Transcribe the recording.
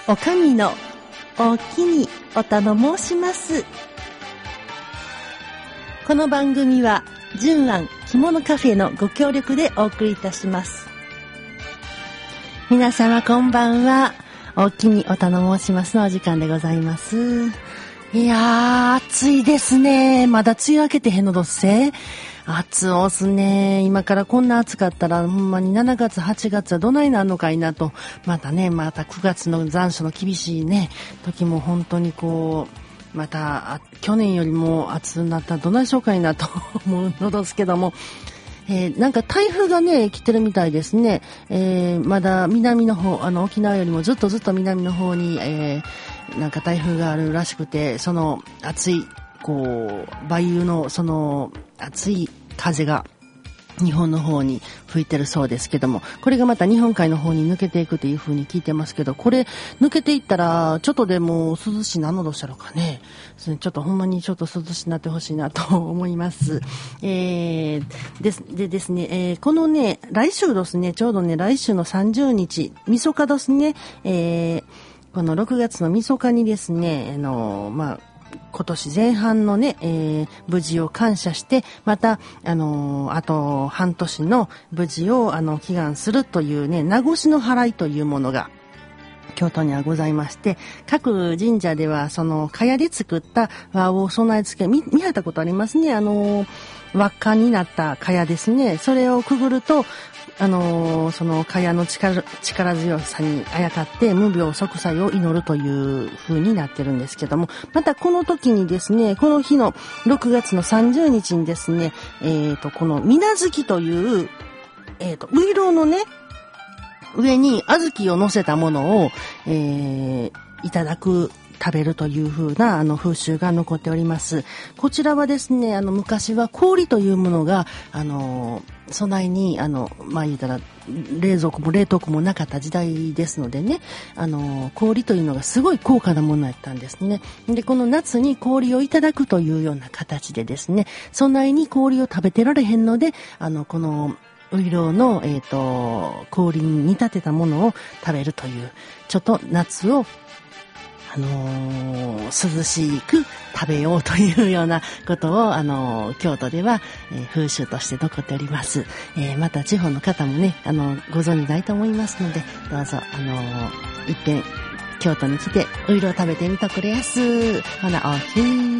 おかみのおきにお頼申します。この番組は純庵着物カフェのご協力でお送りいたします。皆様こんばんは。おきにお頼申しますのお時間でございます。いやー暑いですね。まだ梅雨明けてへんのどっせ。暑おすね。今からこんな暑かったらほんまに7月8月はどないなんのかいなと。また9月の残暑の厳しいね時も本当にまた去年よりも暑くなったらどないしようかいなと思うのですけども、なんか台風がね来てるみたいですね。まだ南の方沖縄よりもずっと南の方に、なんか台風があるらしくて、その暑い梅雨のその暑い風が日本の方に吹いてるそうですけども、これがまた日本海の方に抜けていくという風に聞いてますけど、これ抜けていったらちょっとでも涼しいなのどうしたろうかね。ちょっとほんまにちょっと涼しくなってほしいなと思います。でですね、このね来週ですね、ちょうどね来週の30日みそかですね、この6月のみそかにですね、今年前半のね、無事を感謝して、また、あと半年の無事を、祈願するというね、名越の払いというものが、京都にはございまして、各神社では、茅で作った輪を備え付け、見はったことありますね。輪っかになった茅ですね。それをくぐると、その茅の力強さにあやかって無病息災を祈るという風になってるんですけども、またこの時にですね、この日の6月の30日にですね、この水無月という、ういろうのね、上に小豆を乗せたものを、いただく、食べるという風な風習が残っております。こちらはですね、昔は氷というものが備えに言うたら冷蔵庫も冷凍庫もなかった時代ですのでね、氷というのがすごい高価なものやったんですね。で、この夏に氷をいただくというような形でですね、備えに氷を食べてられへんので、このういろうの氷に見立てたものを食べるという、ちょっと夏を涼しく食べようというようなことを京都では、風習として残っております。また地方の方もねご存知ないと思いますので、どうぞいっぺん京都に来てういろう食べてみとくれやす。ほなおおきに。